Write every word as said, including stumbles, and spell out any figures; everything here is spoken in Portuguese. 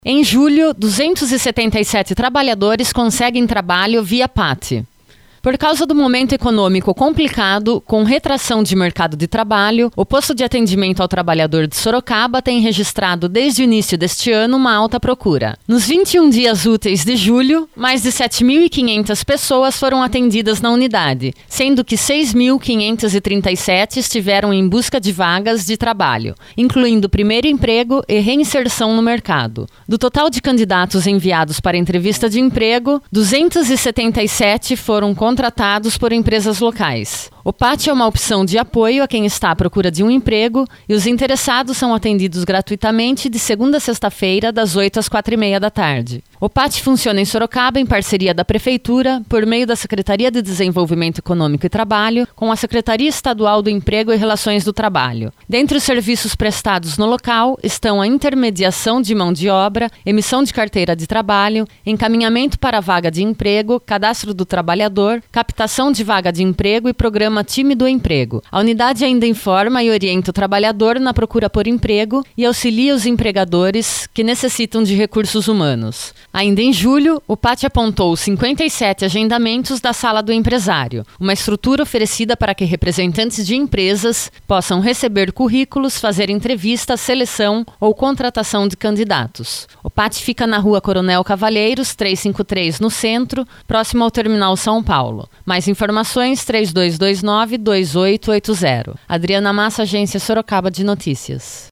Em julho, duzentos e setenta e sete trabalhadores conseguem trabalho via P A T. Por causa do momento econômico complicado, com retração de mercado de trabalho, o posto de atendimento ao trabalhador de Sorocaba tem registrado desde o início deste ano uma alta procura. Nos vinte e um dias úteis de julho, mais de sete mil e quinhentas pessoas foram atendidas na unidade, sendo que seis mil quinhentos e trinta e sete estiveram em busca de vagas de trabalho, incluindo primeiro emprego e reinserção no mercado. Do total de candidatos enviados para entrevista de emprego, duzentos e setenta e sete foram contratados por empresas locais. O P A T é uma opção de apoio a quem está à procura de um emprego e os interessados são atendidos gratuitamente de segunda a sexta-feira, das oito às quatro e meia da tarde. O P A T funciona em Sorocaba em parceria da Prefeitura, por meio da Secretaria de Desenvolvimento Econômico e Trabalho, com a Secretaria Estadual do Emprego e Relações do Trabalho. Dentre os serviços prestados no local estão a intermediação de mão de obra, emissão de carteira de trabalho, encaminhamento para a vaga de emprego, cadastro do trabalhador, captação de vaga de emprego e programa Time do Emprego. A unidade ainda informa e orienta o trabalhador na procura por emprego e auxilia os empregadores que necessitam de recursos humanos. Ainda em julho, o P A T apontou cinquenta e sete agendamentos da Sala do Empresário, uma estrutura oferecida para que representantes de empresas possam receber currículos, fazer entrevista, seleção ou contratação de candidatos. O P A T fica na Rua Coronel Cavalheiros, trezentos e cinquenta e três, no centro, próximo ao Terminal São Paulo. Mais informações, três dois dois nove, dois oito oito zero. Adriana Massa, Agência Sorocaba de Notícias.